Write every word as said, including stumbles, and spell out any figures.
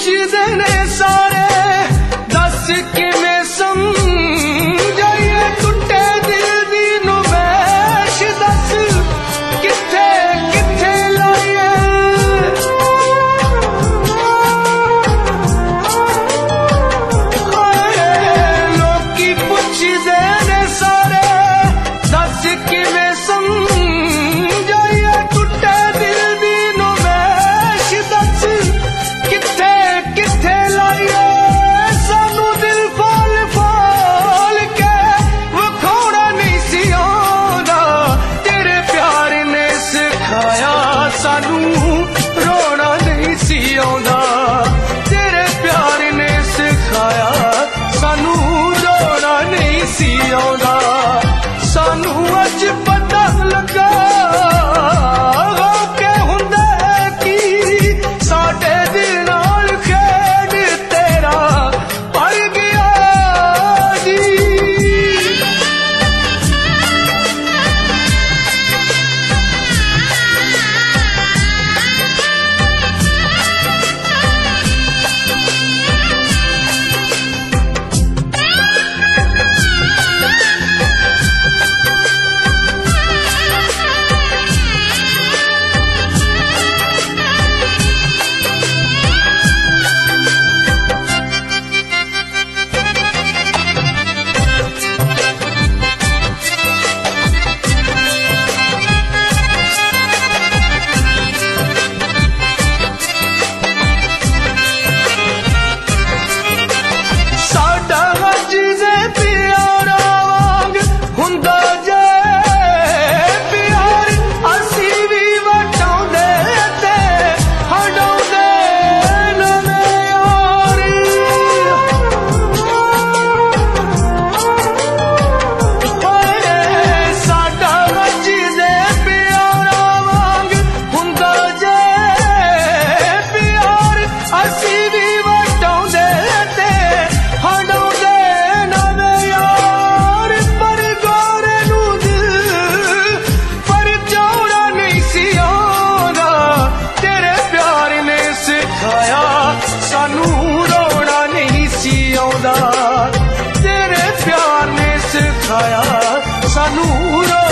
पुछदे ने सारे दस किवें समझाइए टुटे दिल दी नुमैश दस किथे किथे लाइए लोकी पुछदे ने सारे दस किवें समझाइए टुटे दिल दी नुमैश दस किथे किथे लाइए सानू दिल फोल फोल के विखाउणा नहीं सी आउंदा तेरे प्यार ने सिखाया सानू रोना नहीं सी आउंदा तेरे प्यार ने सिखाया सानू रोना नहीं सी आउंदा सानू अज पता लगा के हुंदा की साडे दिल नाल खेड तेरा पर गया जी साडा अज दे प्यारा वांग हुंदा जे प्यार असी भी वटाउंदे ते हटाउंदे नवें यार साडा अज दे प्यारा वांग हुंदा जे प्यार असी भी वटाउंदे ते हटाउंदे नवें यार पर गोरे नू दिल पर जोड़ा नहीं सी आउंदा तेरे प्यार ने सिखाया सानू रोना नहीं सी आउंदा तेरे प्यार ने सिखाया सानू